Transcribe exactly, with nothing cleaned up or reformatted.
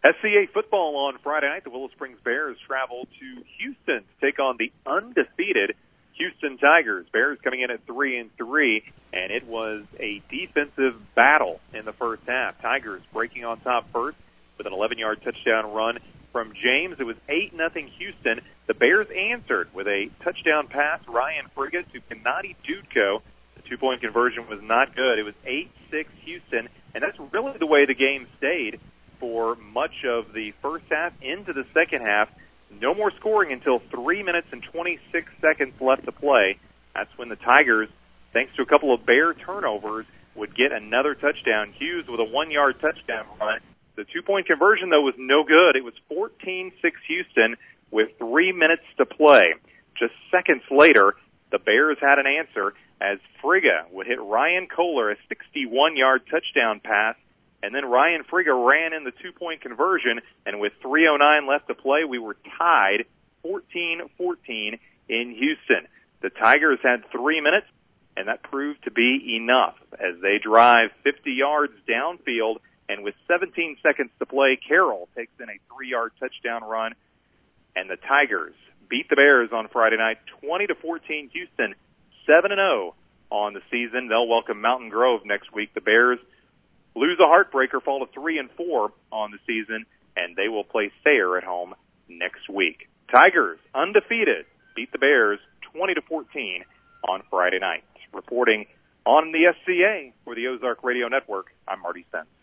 S C A football on Friday night. The Willow Springs Bears travel to Houston to take on the undefeated Houston Tigers. Bears coming in at three and three, and it was a defensive battle in the first half. Tigers breaking on top first with an eleven-yard touchdown run from James. It was eight nothing Houston. The Bears answered with a touchdown pass, Ryan Frigga to Gennady Dudko. The two-point conversion was not good. It was eight six Houston, and that's really the way the game stayed for much of the first half into the second half. No more scoring until three minutes and twenty-six seconds left to play. That's when the Tigers, thanks to a couple of Bear turnovers, would get another touchdown. Hughes with a one-yard touchdown run. The two-point conversion, though, was no good. It was fourteen six Houston with three minutes to play. Just seconds later, the Bears had an answer as Frigga would hit Ryan Kohler, a sixty-one-yard touchdown pass. And then Ryan Frigga ran in the two-point conversion, and with three oh nine left to play, we were tied fourteen fourteen in Houston. The Tigers had three minutes, and that proved to be enough as they drive fifty yards downfield, and with seventeen seconds to play, Carroll takes in a three-yard touchdown run, and the Tigers beat the Bears on Friday night, twenty to fourteen. Houston, seven and oh on the season. They'll welcome Mountain Grove next week. The Bears lose a heartbreaker, fall to three and four on the season, and they will play Sayre at home next week. Tigers, undefeated, beat the Bears twenty to fourteen on Friday night. Reporting on the S C A for the Ozark Radio Network, I'm Marty Sense.